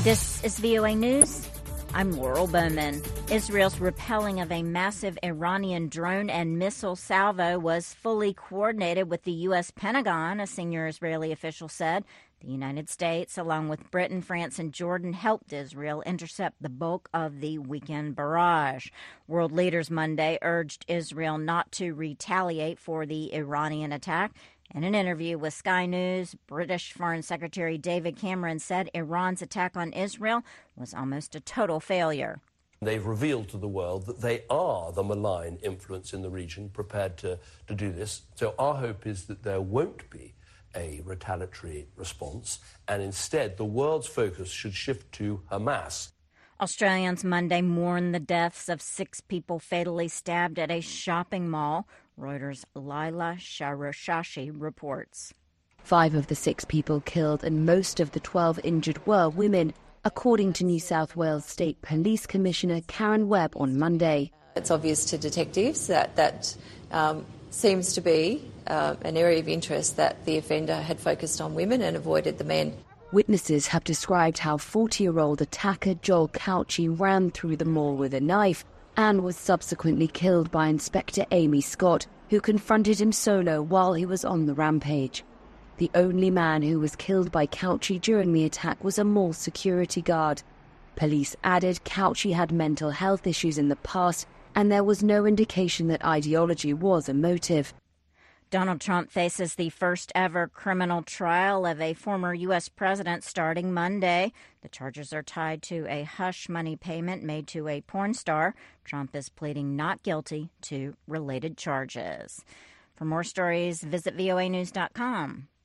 This is VOA News. I'm Laurel Bowman. Israel's repelling of a massive Iranian drone and missile salvo was fully coordinated with the U.S. Pentagon, a senior Israeli official said. The United States, along with Britain, France, and Jordan, helped Israel intercept the bulk of the weekend barrage. World leaders Monday urged Israel not to retaliate for the Iranian attack. In an interview with Sky News, British Foreign Secretary David Cameron said Iran's attack on Israel was almost a total failure. They've revealed to the world that they are the malign influence in the region, prepared to do this. So our hope is that there won't be a retaliatory response, and instead the world's focus should shift to Hamas. Australians Monday mourned the deaths of 6 people fatally stabbed at a shopping mall. Reuters' Laila Sharashashi reports. 5 of the 6 people killed and most of the 12 injured were women, according to New South Wales State Police Commissioner Karen Webb on Monday. It's obvious to detectives that seems to be an area of interest, that the offender had focused on women and avoided the men. Witnesses have described how 40-year-old attacker Joel Couchy ran through the mall with a knife and was subsequently killed by Inspector Amy Scott, who confronted him solo while he was on the rampage. The only man who was killed by Couchy during the attack was a mall security guard. Police added Couchy had mental health issues in the past, and there was no indication that ideology was a motive. Donald Trump faces the first ever criminal trial of a former U.S. president starting Monday. The charges are tied to a hush money payment made to a porn star. Trump is pleading not guilty to related charges. For more stories, visit voanews.com.